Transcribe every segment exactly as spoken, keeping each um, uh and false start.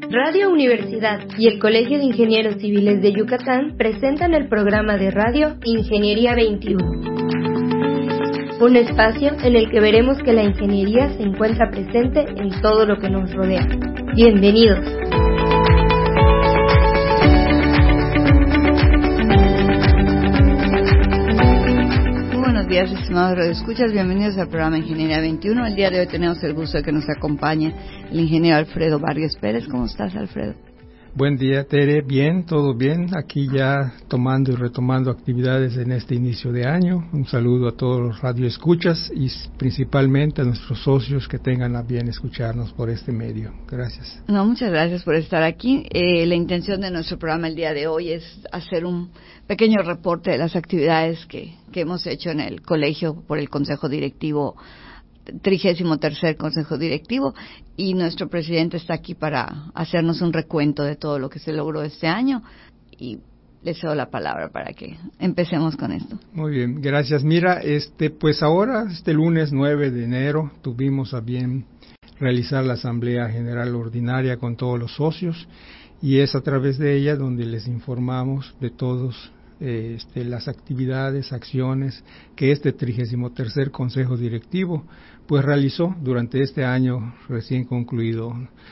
Radio Universidad y el Colegio de Ingenieros Civiles de Yucatán presentan el programa de radio Ingeniería veintiuno. Un espacio en el que veremos que la ingeniería se encuentra presente en todo lo que nos rodea. Bienvenidos. Buenos días, estimados radioescuchas, bienvenidos al programa Ingeniería veintiuno. El día de hoy tenemos el gusto de que nos acompañe el ingeniero Alfredo Barrios Pérez. ¿Cómo estás, Alfredo? Buen día, Tere. Bien, todo bien. Aquí ya tomando y retomando actividades en este inicio de año. Un saludo a todos los radioescuchas y principalmente a nuestros socios que tengan a bien escucharnos por este medio. Gracias. No, muchas gracias por estar aquí. Eh, la intención de nuestro programa el día de hoy es hacer un pequeño reporte de las actividades que, que hemos hecho en el colegio por el Consejo Directivo, trigésimo tercer Consejo Directivo, y nuestro presidente está aquí para hacernos un recuento de todo lo que se logró este año, y les cedo la palabra para que empecemos con esto. Muy bien, gracias. Mira, este, pues ahora, este lunes nueve de enero, tuvimos a bien realizar la Asamblea General Ordinaria con todos los socios, y es a través de ella donde les informamos de todos eh, este, las actividades, acciones que este trigésimo tercer Consejo Directivo pues realizó durante este año recién concluido,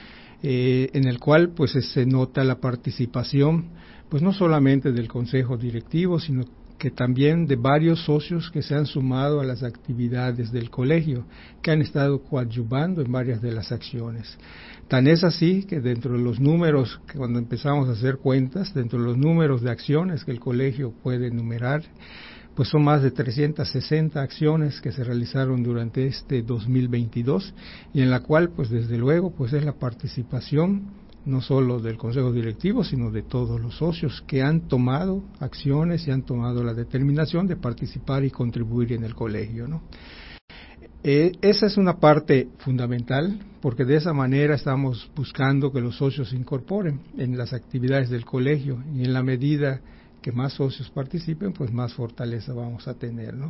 eh, en el cual pues se nota la participación pues no solamente del Consejo Directivo, sino que también de varios socios que se han sumado a las actividades del colegio, que han estado coadyuvando en varias de las acciones. Tan es así que dentro de los números, que cuando empezamos a hacer cuentas, dentro de los números de acciones que el colegio puede enumerar, pues son más de trescientas sesenta acciones que se realizaron durante este dos mil veintidós, y en la cual, pues desde luego, pues es la participación no solo del Consejo Directivo, sino de todos los socios que han tomado acciones y han tomado la determinación de participar y contribuir en el colegio, ¿no? Eh, esa es una parte fundamental, porque de esa manera estamos buscando que los socios se incorporen en las actividades del colegio, y en la medida que más socios participen, pues más fortaleza vamos a tener, ¿no?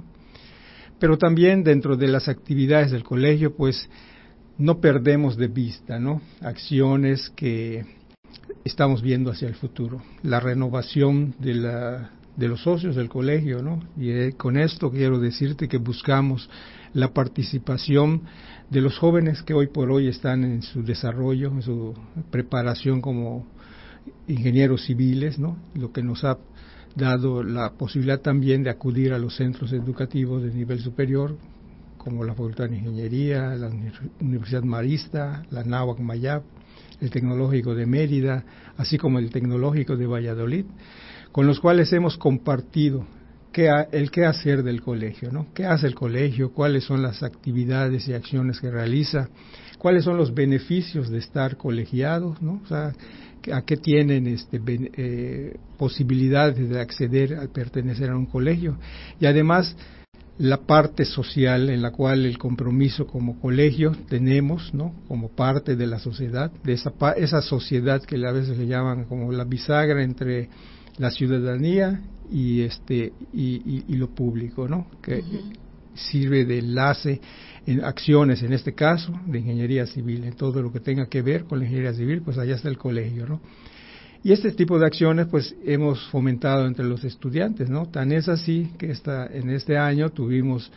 Pero también dentro de las actividades del colegio, pues no perdemos de vista, ¿no?, acciones que estamos viendo hacia el futuro, la renovación de la de los socios del colegio, ¿no? Y eh, con esto quiero decirte que buscamos la participación de los jóvenes que hoy por hoy están en su desarrollo, en su preparación como ingenieros civiles, ¿no?, lo que nos ha dado la posibilidad también de acudir a los centros educativos de nivel superior, como la Facultad de Ingeniería, la Universidad Marista, la Náhuac Mayab, el Tecnológico de Mérida, así como el Tecnológico de Valladolid, con los cuales hemos compartido qué ha, el qué hacer del colegio, ¿no? ¿Qué hace el colegio? ¿Cuáles son las actividades y acciones que realiza? ¿Cuáles son los beneficios de estar colegiados, ¿no? O sea, ¿a qué tienen este, eh, posibilidades de acceder al pertenecer a un colegio? Y además, la parte social en la cual el compromiso como colegio tenemos, ¿no?, como parte de la sociedad, de esa, esa sociedad que a veces le llaman como la bisagra entre la ciudadanía y este y, y, y lo público, ¿no?, que uh-huh. sirve de enlace en acciones, en este caso, de ingeniería civil, en todo lo que tenga que ver con la ingeniería civil, pues allá está el colegio, ¿no? Y este tipo de acciones, pues, hemos fomentado entre los estudiantes, ¿no? Tan es así que esta, en este año tuvimos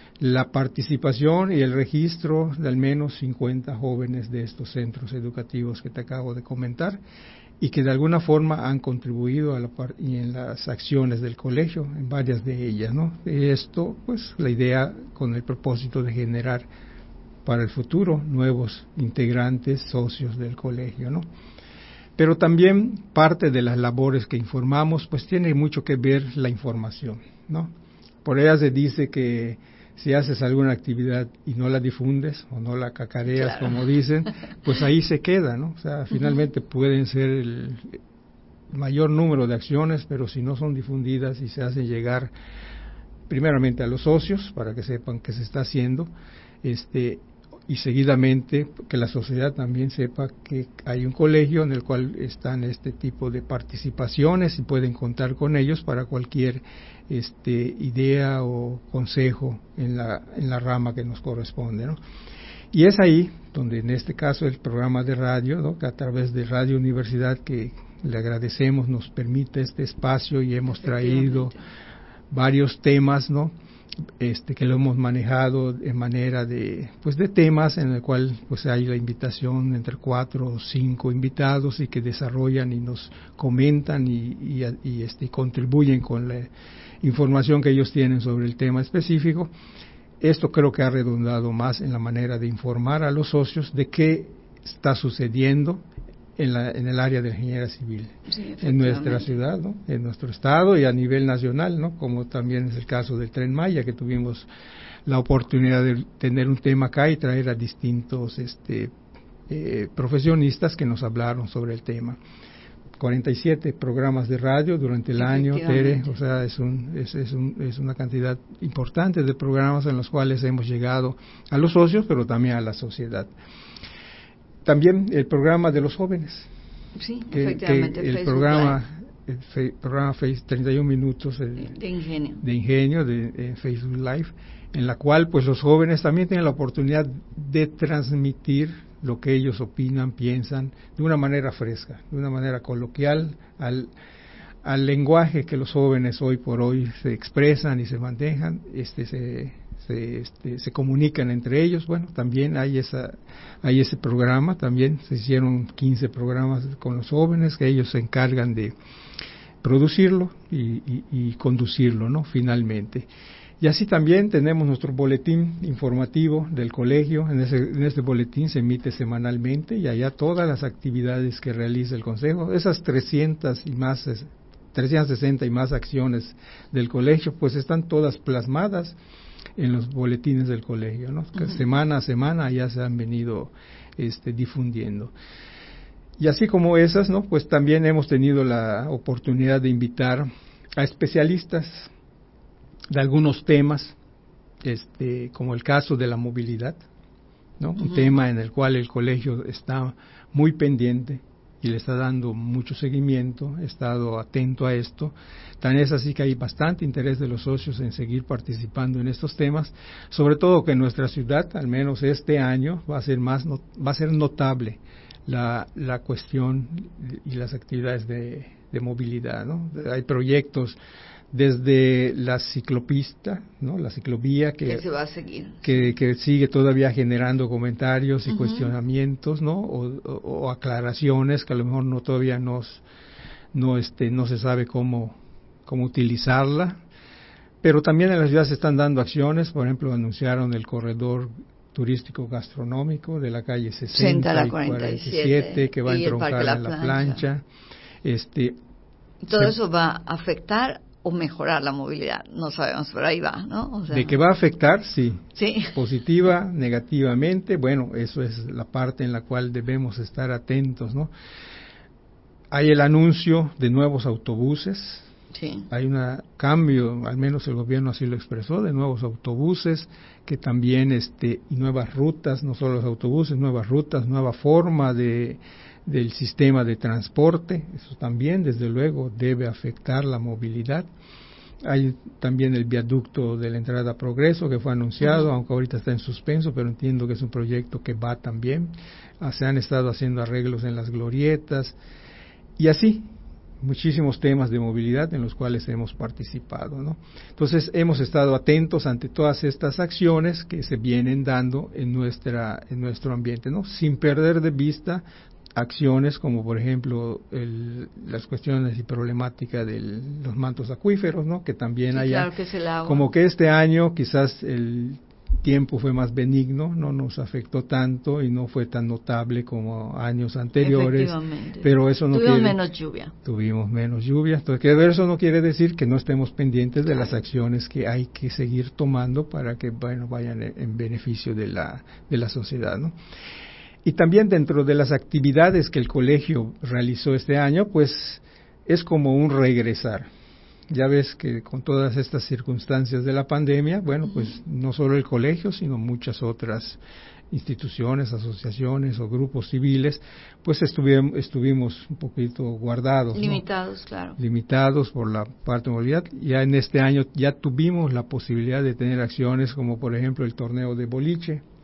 la participación y el registro de al menos cincuenta jóvenes de estos centros educativos que te acabo de comentar, y que de alguna forma han contribuido a la par- y en las acciones del colegio, en varias de ellas, ¿no? Esto, pues, la idea con el propósito de generar para el futuro nuevos integrantes, socios del colegio, ¿no? Pero también parte de las labores que informamos, pues tiene mucho que ver la información, ¿no? Por ella se dice que si haces alguna actividad y no la difundes o no la cacareas, claro, como dicen, pues ahí se queda, ¿no? O sea, finalmente pueden ser el mayor número de acciones, pero si no son difundidas y se hacen llegar primeramente a los socios para que sepan qué se está haciendo, este y seguidamente que la sociedad también sepa que hay un colegio en el cual están este tipo de participaciones y pueden contar con ellos para cualquier este idea o consejo en la en la rama que nos corresponde, ¿no? Y es ahí donde en este caso el programa de radio, ¿no? Que a través de Radio Universidad, que le agradecemos, nos permite este espacio y hemos traído varios temas, ¿no? Este, que lo hemos manejado de manera de, pues de temas en el cual pues hay la invitación entre cuatro o cinco invitados y que desarrollan y nos comentan y, y, y este, contribuyen con la información que ellos tienen sobre el tema específico. Esto creo que ha redundado más en la manera de informar a los socios de qué está sucediendo en, la, en el área de la ingeniería civil, sí, en nuestra ciudad, ¿no? En nuestro estado y a nivel nacional, ¿no? Como también es el caso del Tren Maya, que tuvimos la oportunidad de tener un tema acá y traer a distintos este, eh, profesionistas que nos hablaron sobre el tema. cuarenta y siete programas de radio durante el año, Tere, o sea, es, un, es, es, un, es una cantidad importante de programas en los cuales hemos llegado a los socios, pero también a la sociedad. También el programa de los jóvenes. Sí, que, efectivamente. Que el Facebook programa, el fe, programa face, treinta y un minutos el, de, de ingenio, de, ingenio de, de Facebook Live, en la cual pues los jóvenes también tienen la oportunidad de transmitir lo que ellos opinan, piensan, de una manera fresca, de una manera coloquial, al, al lenguaje que los jóvenes hoy por hoy se expresan y se manejan, este se Se, este, se comunican entre ellos. Bueno, también hay esa hay ese programa, también se hicieron quince programas con los jóvenes que ellos se encargan de producirlo y, y, y conducirlo, ¿no? Finalmente. Y así también tenemos nuestro boletín informativo del colegio. En ese en este boletín se emite semanalmente y allá todas las actividades que realiza el consejo, esas trescientas y más trescientas sesenta y más acciones del colegio, pues están todas plasmadas en los boletines del colegio, ¿no? Uh-huh. Semana a semana ya se han venido este, difundiendo. Y así como esas, ¿no? Pues también hemos tenido la oportunidad de invitar a especialistas de algunos temas, este, como el caso de la movilidad, ¿no? Uh-huh. Un tema en el cual el colegio está muy pendiente y le está dando mucho seguimiento, he estado atento a esto. Tan es así que hay bastante interés de los socios en seguir participando en estos temas, sobre todo que en nuestra ciudad, al menos este año, va a ser más no, va a ser notable la, la cuestión y las actividades de, de movilidad, ¿no? Hay proyectos desde la ciclopista, ¿no? La ciclovía que, que se va a seguir, que, que sigue todavía generando comentarios y uh-huh. cuestionamientos, ¿no? O, o, o aclaraciones que a lo mejor no todavía nos no este no se sabe cómo cómo utilizarla, pero también en la ciudad se están dando acciones. Por ejemplo, anunciaron el corredor turístico gastronómico de la calle sesenta y cuarenta y siete que va a entroncar en la plancha. Este todo se, eso va a afectar o mejorar la movilidad, no sabemos, pero ahí va, ¿no? O sea, de que va a afectar, sí. Sí. Positiva, negativamente, bueno, eso es la parte en la cual debemos estar atentos, ¿no? Hay el anuncio de nuevos autobuses. Sí. Hay un cambio, al menos el gobierno así lo expresó, de nuevos autobuses, que también, este, y nuevas rutas, no solo los autobuses, nuevas rutas, nueva forma de del sistema de transporte, eso también desde luego debe afectar la movilidad. Hay también el viaducto de la entrada a Progreso que fue anunciado, uh-huh. aunque ahorita está en suspenso, pero entiendo que es un proyecto que va también. Ah, se han estado haciendo arreglos en las glorietas y así muchísimos temas de movilidad en los cuales hemos participado, ¿no? Entonces hemos estado atentos ante todas estas acciones que se vienen dando en nuestra en nuestro ambiente, ¿no? Sin perder de vista acciones como por ejemplo el, las cuestiones y problemática de los mantos acuíferos, ¿no? Que también sí, hay claro que es el agua. Como que este año quizás el tiempo fue más benigno, no nos afectó tanto y no fue tan notable como años anteriores, pero eso no tuvimos quiere, menos lluvia tuvimos menos lluvia, entonces que eso no quiere decir que no estemos pendientes de las acciones que hay que seguir tomando para que bueno vayan en, en beneficio de la de la sociedad, ¿no? Y también dentro de las actividades que el colegio realizó este año, pues es como un regresar. Ya ves que con todas estas circunstancias de la pandemia, bueno, pues no solo el colegio, sino muchas otras instituciones, asociaciones o grupos civiles, pues estuvimos, estuvimos un poquito guardados. Limitados, ¿no? Claro. Limitados por la parte de movilidad. Ya en este año ya tuvimos la posibilidad de tener acciones como por ejemplo el torneo de boliche,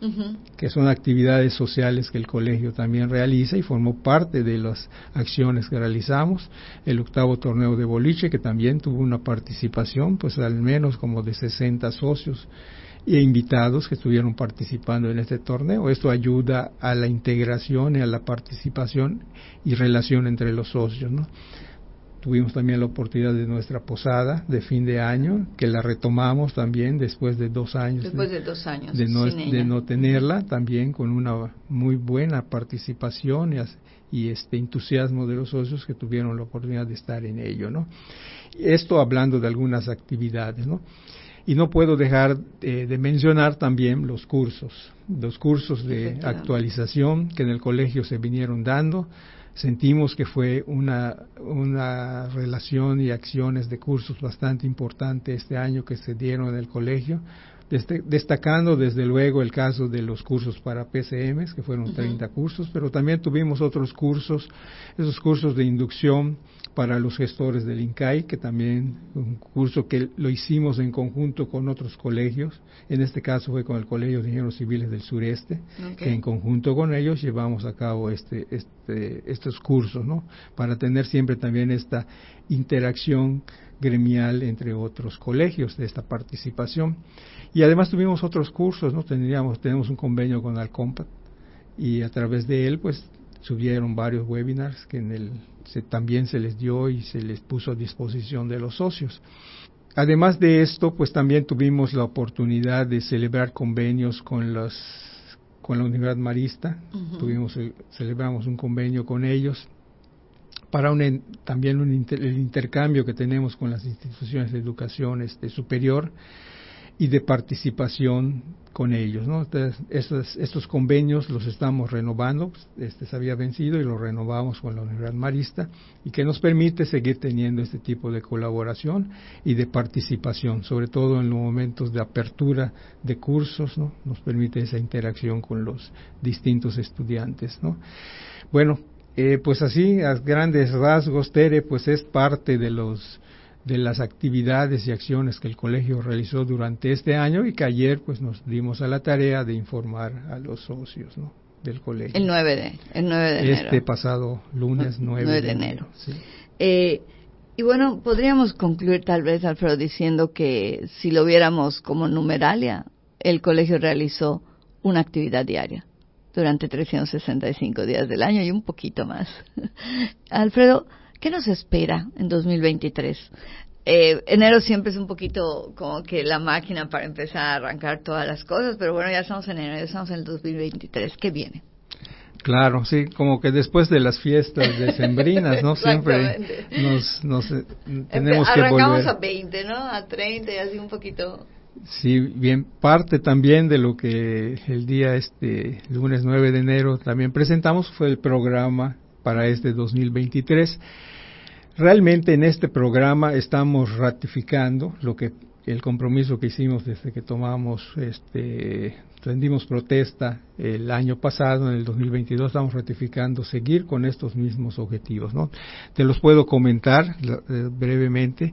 uh-huh. que son actividades sociales que el colegio también realiza y formó parte de las acciones que realizamos. El octavo torneo de boliche, que también tuvo una participación, pues al menos como de sesenta socios e invitados que estuvieron participando en este torneo. Esto ayuda a la integración y a la participación y relación entre los socios, ¿no? Tuvimos también la oportunidad de nuestra posada de fin de año, que la retomamos también después de dos años. Después de, de dos años. De no, de no tenerla, también con una muy buena participación y, y este entusiasmo de los socios que tuvieron la oportunidad de estar en ello, ¿no? Esto hablando de algunas actividades, ¿no? Y no puedo dejar eh, de mencionar también los cursos, los cursos de actualización que en el colegio se vinieron dando. Sentimos que fue una, una relación y acciones de cursos bastante importante este año que se dieron en el colegio, Deste, destacando desde luego el caso de los cursos para P C Ms, que fueron uh-huh. treinta cursos, pero también tuvimos otros cursos, esos cursos de inducción para los gestores del INCAI, que también un curso que lo hicimos en conjunto con otros colegios, en este caso fue con el Colegio de Ingenieros Civiles del Sureste, okay. que en conjunto con ellos llevamos a cabo este, este, estos cursos, ¿no? Para tener siempre también esta interacción gremial entre otros colegios de esta participación. Y además tuvimos otros cursos, ¿no? Tendríamos, tenemos un convenio con Alcompat y a través de él pues subieron varios webinars que en el se, también se les dio y se les puso a disposición de los socios. Además de esto, pues también tuvimos la oportunidad de celebrar convenios con los con la Universidad Marista. Uh-huh. Tuvimos el, celebramos un convenio con ellos para un, también un inter, el intercambio que tenemos con las instituciones de educación este, superior y de participación con ellos, ¿no? Entonces, estos, estos convenios los estamos renovando, este se había vencido y lo renovamos con la Universidad Marista, y que nos permite seguir teniendo este tipo de colaboración y de participación, sobre todo en los momentos de apertura de cursos, ¿no? Nos permite esa interacción con los distintos estudiantes, ¿no? Bueno, eh, pues así, a grandes rasgos, Tere, pues es parte de los de las actividades y acciones que el colegio realizó durante este año y que ayer pues nos dimos a la tarea de informar a los socios, ¿no? Del colegio. El nueve de, el nueve de enero. Este pasado lunes nueve de enero. Sí. Eh, y bueno, podríamos concluir tal vez, Alfredo, diciendo que si lo viéramos como numeralia, el colegio realizó una actividad diaria durante trescientos sesenta y cinco días del año y un poquito más. Alfredo, ¿qué nos espera en dos mil veintitrés? Eh, enero siempre es un poquito como que la máquina para empezar a arrancar todas las cosas, pero bueno, ya estamos en enero, ya estamos en el dos mil veintitrés. ¿Qué viene? Claro, sí, como que después de las fiestas decembrinas, ¿no? Siempre nos, nos eh, tenemos que volver. Arrancamos a veinte, ¿no? A treinta y así un poquito. Sí, bien, parte también de lo que el día este lunes nueve de enero también presentamos fue el programa para este dos mil veintitrés. Realmente en este programa estamos ratificando lo que el compromiso que hicimos desde que tomamos, este, rendimos protesta el año pasado, en el dos mil veintidós, estamos ratificando seguir con estos mismos objetivos, ¿no? Te los puedo comentar eh, brevemente.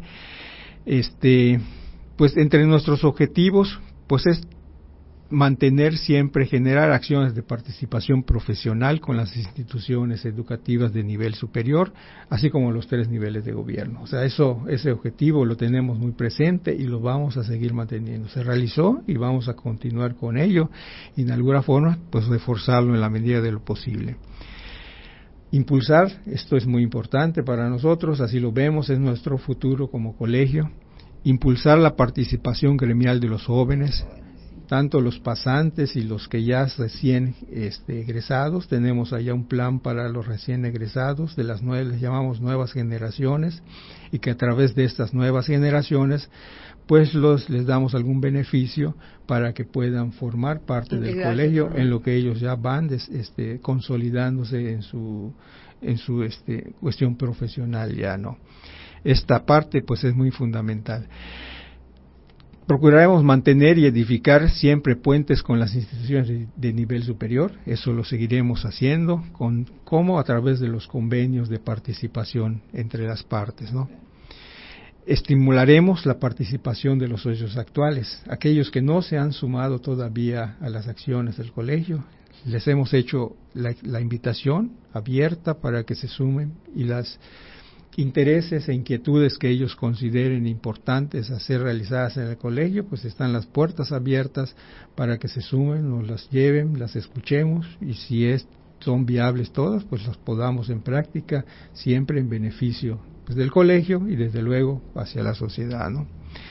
Este, pues entre nuestros objetivos, pues es mantener siempre, generar acciones de participación profesional con las instituciones educativas de nivel superior, así como los tres niveles de gobierno. O sea, eso, ese objetivo lo tenemos muy presente y lo vamos a seguir manteniendo. Se realizó y vamos a continuar con ello y de alguna forma, pues reforzarlo en la medida de lo posible. Impulsar, esto es muy importante para nosotros, así lo vemos, es nuestro futuro como colegio. Impulsar la participación gremial de los jóvenes, tanto los pasantes y los que ya recién este, egresados. Tenemos allá un plan para los recién egresados, de las nueve, les llamamos nuevas generaciones, y que a través de estas nuevas generaciones, pues los les damos algún beneficio para que puedan formar parte del colegio en lo que ellos ya van des, este, consolidándose en su en su este, cuestión profesional ya, ¿no? Esta parte pues es muy fundamental. Procuraremos mantener y edificar siempre puentes con las instituciones de, de nivel superior. Eso lo seguiremos haciendo, con como a través de los convenios de participación entre las partes, ¿no? estimularemos la participación de los socios actuales, aquellos que no se han sumado todavía a las acciones del colegio. Les hemos hecho la, la invitación abierta para que se sumen y las intereses e inquietudes que ellos consideren importantes a ser realizadas en el colegio, pues están las puertas abiertas para que se sumen, nos las lleven, las escuchemos y si es, son viables todas, pues las podamos en práctica, siempre en beneficio pues, del colegio y desde luego hacia la sociedad, ¿no?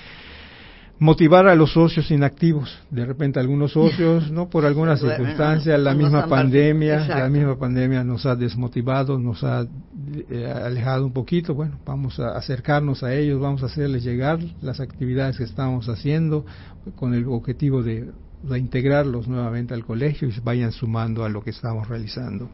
Motivar a los socios inactivos, de repente algunos socios, no por alguna sí, circunstancia, bueno, la misma pandemia, la misma pandemia nos ha desmotivado, nos ha eh, alejado un poquito, bueno, vamos a acercarnos a ellos, vamos a hacerles llegar las actividades que estamos haciendo con el objetivo de, de integrarlos nuevamente al colegio y se vayan sumando a lo que estamos realizando.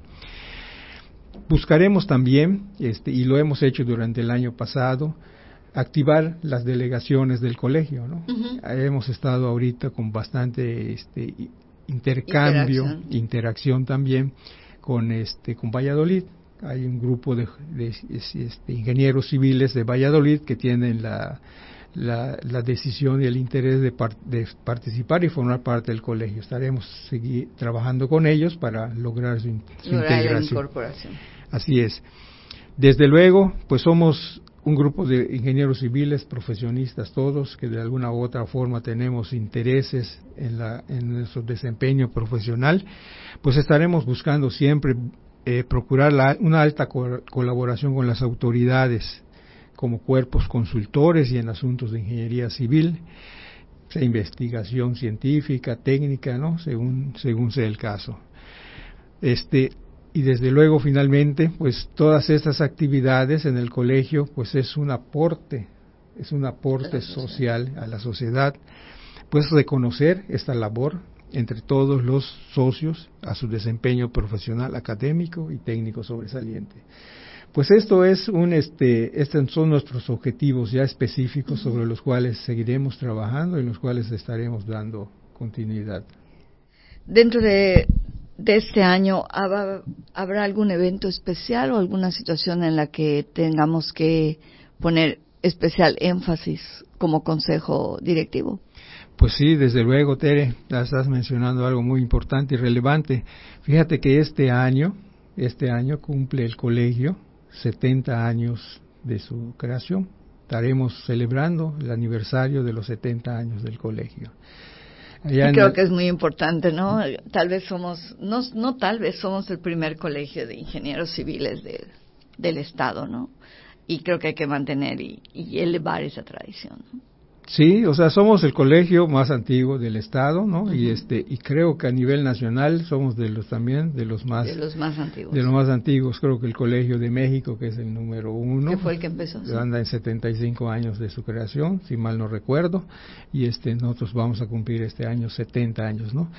Buscaremos también, este, y lo hemos hecho durante el año pasado, activar las delegaciones del colegio, ¿no? Uh-huh. Hemos estado ahorita con bastante este intercambio, interacción, interacción también con este con Valladolid. Hay un grupo de, de, de este, ingenieros civiles de Valladolid que tienen la la, la decisión y el interés de, par, de participar y formar parte del colegio. Estaremos seguir trabajando con ellos para lograr su, su lograr integración. La incorporación. Así es. Desde luego, pues somos un grupo de ingenieros civiles, profesionistas todos, que de alguna u otra forma tenemos intereses en, la, en nuestro desempeño profesional, pues estaremos buscando siempre eh, procurar la, una alta co- colaboración con las autoridades como cuerpos consultores y en asuntos de ingeniería civil, sea investigación científica, técnica, ¿no? Según, según sea el caso. Este... Y desde luego, finalmente, pues todas estas actividades en el colegio, pues es un aporte, es un aporte social a la sociedad, pues reconocer esta labor entre todos los socios a su desempeño profesional, académico y técnico sobresaliente. Pues esto es un, este, estos son nuestros objetivos ya específicos sobre los cuales seguiremos trabajando y en los cuales estaremos dando continuidad. Dentro de de este año, ¿habrá algún evento especial o alguna situación en la que tengamos que poner especial énfasis como consejo directivo? Pues sí, desde luego, Tere, ya estás mencionando algo muy importante y relevante. Fíjate que este año, este año cumple el colegio setenta años de su creación. Estaremos celebrando el aniversario de los setenta años del colegio. Y creo que es muy importante, ¿no? Tal vez somos, no, no tal vez somos el primer colegio de ingenieros civiles de, del Estado, ¿no? Y creo que hay que mantener y, y elevar esa tradición, ¿no? Sí, o sea, somos el colegio más antiguo del Estado, ¿no? Uh-huh. Y este y creo que a nivel nacional somos de los también de los más de los más antiguos. De los más antiguos, creo que el Colegio de México, que es el número uno, que fue el que empezó. Sí. Anda en setenta y cinco años de su creación, si mal no recuerdo, y este nosotros vamos a cumplir este año setenta años, ¿no?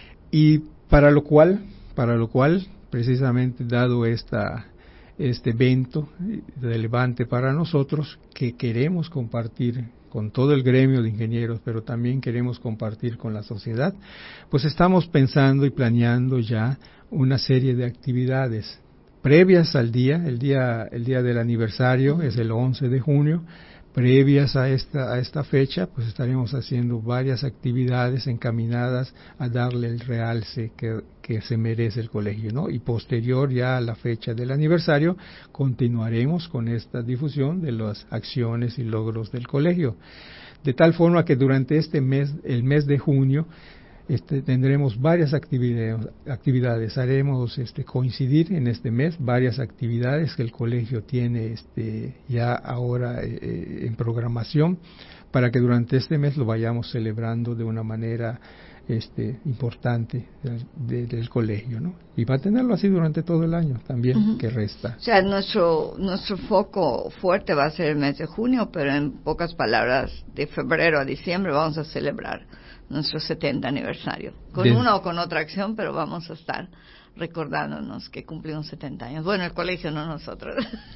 Y para lo cual, para lo cual, precisamente dado esta este evento relevante para nosotros que queremos compartir con todo el gremio de ingenieros, pero también queremos compartir con la sociedad, pues estamos pensando y planeando ya una serie de actividades previas al día, el día el día del aniversario es el once de junio, previas a esta a esta fecha, pues estaremos haciendo varias actividades encaminadas a darle el realce que, que se merece el colegio, ¿no? Y posterior ya a la fecha del aniversario, continuaremos con esta difusión de las acciones y logros del colegio. De tal forma que durante este mes, el mes de junio, Este, tendremos varias actividades, actividades. haremos este, coincidir en este mes varias actividades que el colegio tiene este, ya ahora eh, en programación para que durante este mes lo vayamos celebrando de una manera este, importante de, de, del colegio, ¿no? Y va a tenerlo así durante todo el año también, uh-huh. que resta. O sea, nuestro, nuestro foco fuerte va a ser el mes de junio, pero en pocas palabras, de febrero a diciembre vamos a celebrar nuestro setenta aniversario, con de... una o con otra acción, pero vamos a estar recordándonos que cumplimos setenta años. Bueno, el colegio, no nosotros.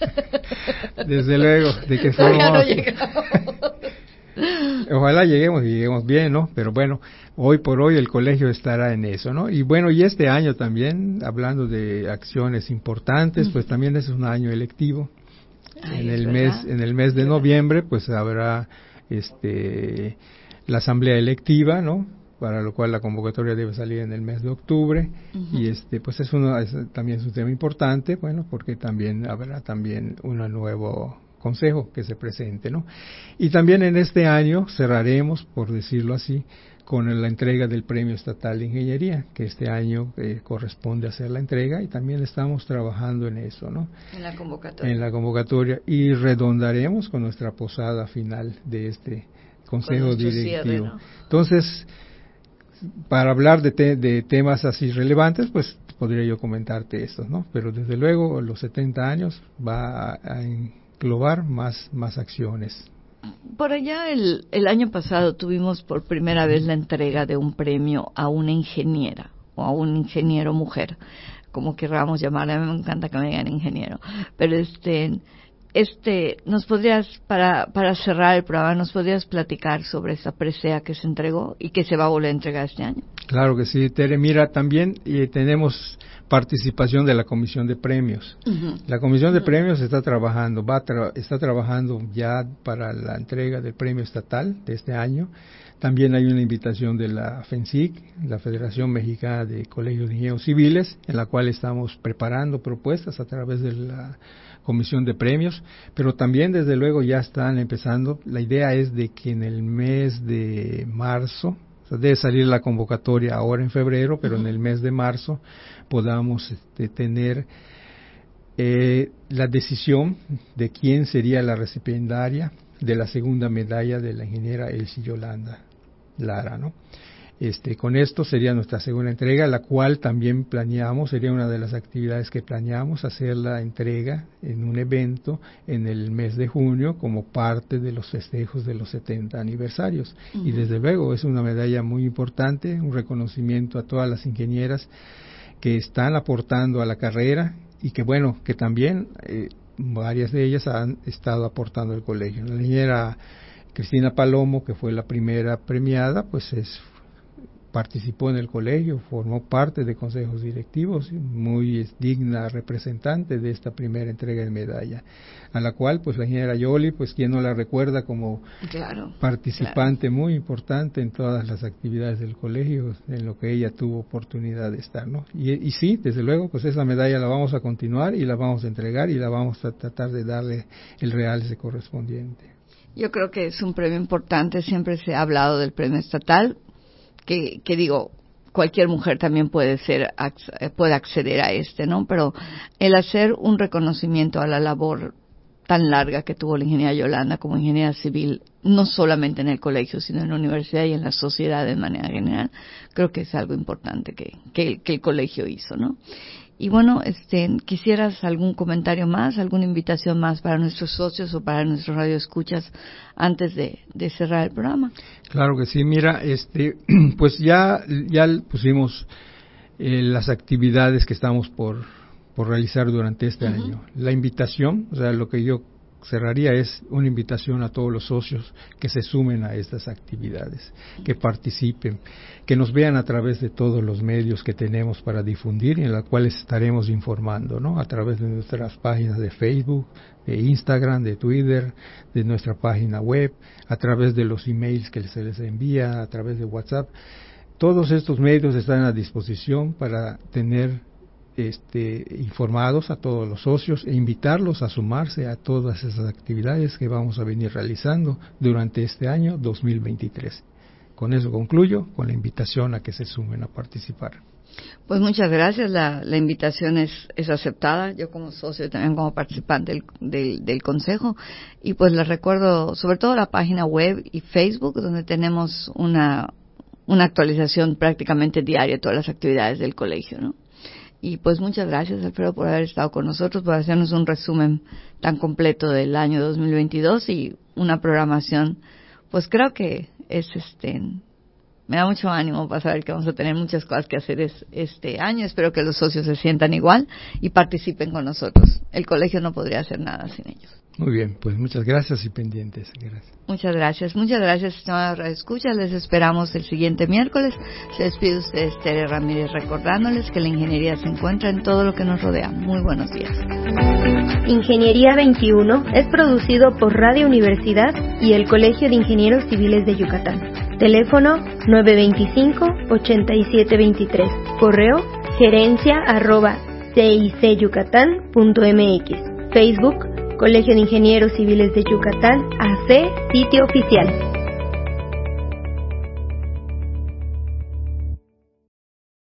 Desde luego, de que todavía no llegamos. Ojalá lleguemos y lleguemos bien, ¿no? Pero bueno, hoy por hoy el colegio estará en eso, ¿no? Y bueno, y este año también, hablando de acciones importantes, pues también es un año electivo. Ay, en el mes en el mes de noviembre pues habrá este la asamblea electiva, ¿no? Para lo cual la convocatoria debe salir en el mes de octubre. Uh-huh. Y este pues es uno es, también es un tema importante, bueno, porque también habrá también un nuevo consejo que se presente, ¿no? Y también en este año cerraremos, por decirlo así, con la entrega del Premio Estatal de Ingeniería, que este año eh, corresponde hacer la entrega, y también estamos trabajando en eso, ¿no? En la convocatoria. En la convocatoria, y redondaremos con nuestra posada final de este Consejo Directivo. Cierre, ¿no? Entonces, para hablar de, te, de temas así relevantes, pues podría yo comentarte estos, ¿no? Pero desde luego los setenta años va a, a englobar más, más acciones. Por allá el, el año pasado tuvimos por primera vez la entrega de un premio a una ingeniera o a un ingeniero mujer, como querramos llamarla. A mí me encanta que me digan ingeniero, pero este este nos podrías para para cerrar el programa nos podrías platicar sobre esa presea que se entregó y que se va a volver a entregar este año. Claro que sí, Tere. Mira, también eh, tenemos participación de la Comisión de Premios. Uh-huh. La Comisión de uh-huh. Premios está trabajando, va tra- está trabajando ya para la entrega del Premio Estatal de este año. También hay una invitación de la FENSIC, la Federación Mexicana de Colegios de Ingenieros Civiles, en la cual estamos preparando propuestas a través de la Comisión de Premios, pero también desde luego ya están empezando. La idea es de que en el mes de marzo, o sea, debe salir la convocatoria ahora en febrero, pero uh-huh. en el mes de marzo podamos este, tener eh, la decisión de quién sería la recipiendaria de la segunda medalla de la ingeniera Elsie Yolanda Lara, ¿no? Este, con esto sería nuestra segunda entrega, la cual también planeamos, sería una de las actividades que planeamos, hacer la entrega en un evento en el mes de junio como parte de los festejos de los setenta aniversarios. Uh-huh. Y desde luego es una medalla muy importante, un reconocimiento a todas las ingenieras que están aportando a la carrera y que bueno, que también eh, varias de ellas han estado aportando al colegio. La ingeniera Cristina Palomo, que fue la primera premiada, pues es participó en el colegio, formó parte de consejos directivos, muy digna representante de esta primera entrega de medalla, a la cual pues la ingeniera Yoli, pues quien no la recuerda como claro, participante claro. muy importante en todas las actividades del colegio, en lo que ella tuvo oportunidad de estar, ¿no? Y, y sí, desde luego, pues esa medalla la vamos a continuar y la vamos a entregar y la vamos a tratar de darle el realce correspondiente. Yo creo que es un premio importante, siempre se ha hablado del premio estatal, que, que digo, cualquier mujer también puede ser puede acceder a este, ¿no? Pero el hacer un reconocimiento a la labor tan larga que tuvo la ingeniera Yolanda como ingeniera civil, no solamente en el colegio, sino en la universidad y en la sociedad de manera general, creo que es algo importante que, que, que el colegio hizo, ¿no? Y bueno, este, ¿quisieras algún comentario más, alguna invitación más para nuestros socios o para nuestros radioescuchas antes de, de cerrar el programa? Claro que sí, mira, este, pues ya, ya pusimos eh, las actividades que estamos por, por realizar durante este uh-huh. año. La invitación, o sea, lo que yo cerraría es una invitación a todos los socios que se sumen a estas actividades, que participen, que nos vean a través de todos los medios que tenemos para difundir y en los cuales estaremos informando, ¿no? A través de nuestras páginas de Facebook, de Instagram, de Twitter, de nuestra página web, a través de los emails que se les envía, a través de WhatsApp. Todos estos medios están a disposición para tener Este, informados a todos los socios e invitarlos a sumarse a todas esas actividades que vamos a venir realizando durante este año dos mil veintitrés. Con eso concluyo, con la invitación a que se sumen a participar. Pues muchas gracias, la, la invitación es, es aceptada, yo como socio y también como participante del, del, del consejo, y pues les recuerdo sobre todo la página web y Facebook, donde tenemos una, una actualización prácticamente diaria de todas las actividades del colegio, ¿no? Y pues muchas gracias, Alfredo, por haber estado con nosotros, por hacernos un resumen tan completo del año dos mil veintidós y una programación, pues creo que es este, me da mucho ánimo para saber que vamos a tener muchas cosas que hacer es, este año. Espero que los socios se sientan igual y participen con nosotros. El colegio no podría hacer nada sin ellos. Muy bien, pues muchas gracias y pendientes. Gracias. Muchas gracias, muchas gracias, estimados radioescuchas. Les esperamos el siguiente miércoles. Se despide usted, Tere Ramírez, recordándoles que la ingeniería se encuentra en todo lo que nos rodea. Muy buenos días. Ingeniería veintiuno es producido por Radio Universidad y el Colegio de Ingenieros Civiles de Yucatán. Teléfono nueve veinticinco, ochenta y siete veintitrés. Correo gerencia arroba cicyucatán punto mx. Facebook Colegio de Ingenieros Civiles de Yucatán A C, sitio oficial.